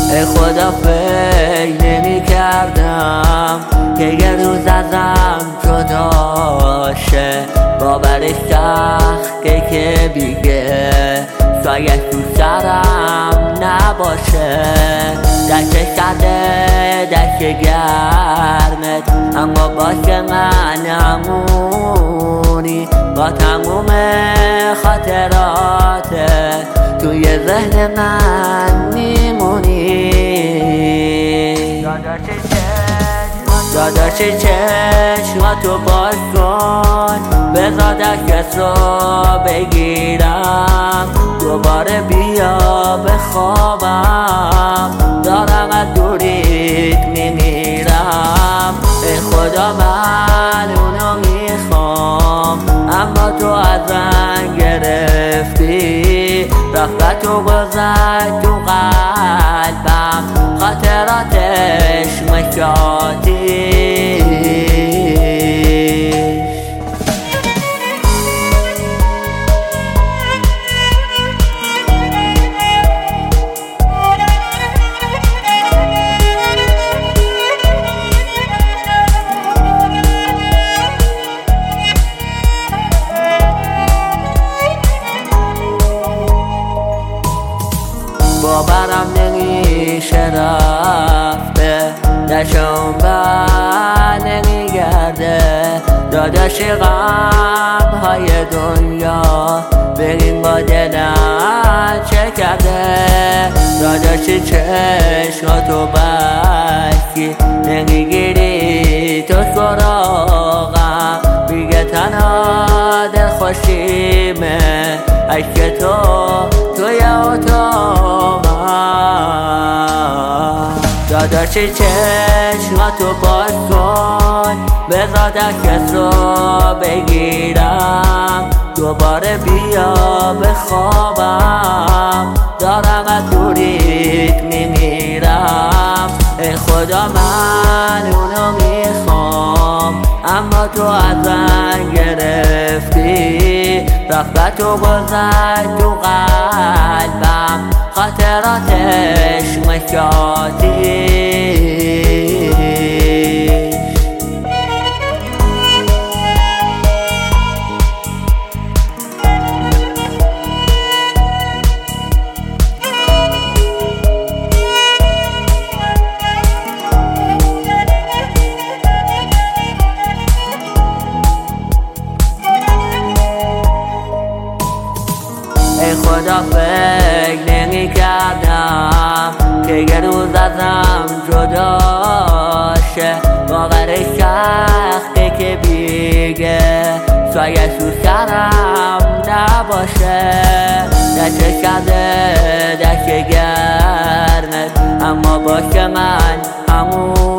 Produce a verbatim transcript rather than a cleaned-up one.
ای خدا فکر نمی کردم که یه روز ازم جدا شه، باورش سخته که دیگه شاید تو سرم نباشه. دست سرده دست گرمت اما باشه من همونی، با تموم خاطراتت توی ذهن من میمونی. داداش چشماتو باز کن، بذار دست رو بگیرم، دوباره بیا بخوابم، دارم از دوریت میمیرم. ای خدا من اونو میخوام اما تو ازم گرفتی، رفت و گذشت تو قلبم خاطراتش مشاتی. باورم نمیشه رفته، دشم بر نمیگرده. داداش غم های دنیا بریم با دلم چه کرده. داداش چشماتو بستی نمیگیری تو سراغم، بیگه تنها دل خوشیمه عشق تو توی اتاقم. داداش چشماتو باز کن، بذار دست رو بگیرم، دوباره بیا بخوابم، دارم از دوریت میمیرم. ای خدا من اونو میخوام اما تو ازم گرفتی، رفت و گذشت تو قلبم خاطراتش مشاتی. ای خدا فکر نمی کردم که یه روز ازم جدا شه، باورش سخته که بیگه شاید تو سرم نباشه. دست کرده دست گرمت اما باشه من همون